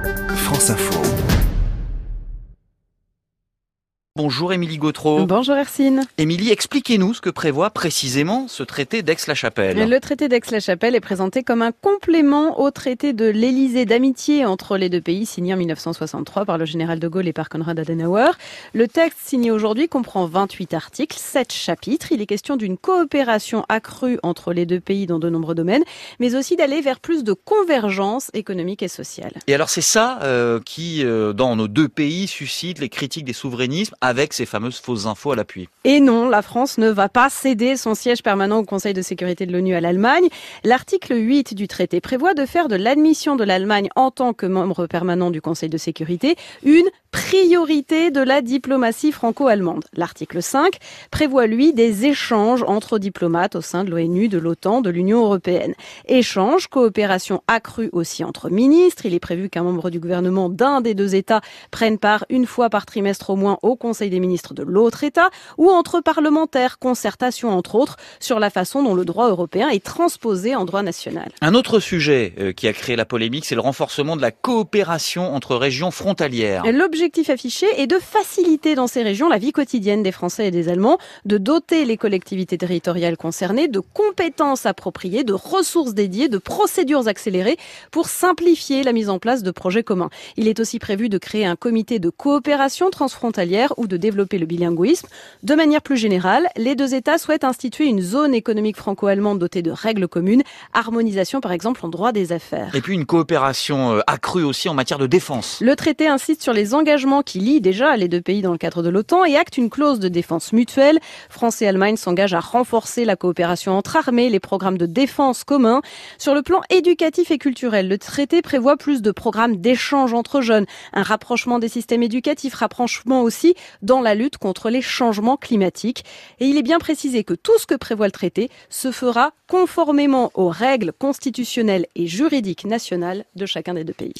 France Info. Bonjour Émilie Gautreau. Bonjour Hercine. Émilie, expliquez-nous ce que prévoit précisément ce traité d'Aix-la-Chapelle. Le traité d'Aix-la-Chapelle est présenté comme un complément au traité de l'Élysée d'amitié entre les deux pays signé en 1963 par le général de Gaulle et par Konrad Adenauer. Le texte signé aujourd'hui comprend 28 articles, 7 chapitres. Il est question d'une coopération accrue entre les deux pays dans de nombreux domaines, mais aussi d'aller vers plus de convergence économique et sociale. Et alors c'est ça qui, dans nos deux pays, suscite les critiques des souverainismes avec ces fameuses fausses infos à l'appui. Et non, la France ne va pas céder son siège permanent au Conseil de sécurité de l'ONU à l'Allemagne. L'article 8 du traité prévoit de faire de l'admission de l'Allemagne en tant que membre permanent du Conseil de sécurité une priorité de la diplomatie franco-allemande. L'article 5 prévoit, lui, des échanges entre diplomates au sein de l'ONU, de l'OTAN, de l'Union européenne. Échanges, coopération accrue aussi entre ministres. Il est prévu qu'un membre du gouvernement d'un des deux États prenne part une fois par trimestre au moins au Conseil des ministres de l'autre État, ou entre parlementaires, concertation entre autres, sur la façon dont le droit européen est transposé en droit national. Un autre sujet qui a créé la polémique, c'est le renforcement de la coopération entre régions frontalières. L'objectif affiché est de faciliter dans ces régions la vie quotidienne des Français et des Allemands, de doter les collectivités territoriales concernées de compétences appropriées, de ressources dédiées, de procédures accélérées pour simplifier la mise en place de projets communs. Il est aussi prévu de créer un comité de coopération transfrontalière ou de développer le bilinguisme. De manière plus générale, les deux États souhaitent instituer une zone économique franco-allemande dotée de règles communes, harmonisation par exemple en droit des affaires. Et puis une coopération accrue aussi en matière de défense. Le traité insiste sur les engagements qui lient déjà les deux pays dans le cadre de l'OTAN et acte une clause de défense mutuelle. France et Allemagne s'engagent à renforcer la coopération entre armées, les programmes de défense communs. Sur le plan éducatif et culturel, le traité prévoit plus de programmes d'échange entre jeunes, un rapprochement des systèmes éducatifs, rapprochement aussi dans la lutte contre les changements climatiques. Et il est bien précisé que tout ce que prévoit le traité se fera conformément aux règles constitutionnelles et juridiques nationales de chacun des deux pays.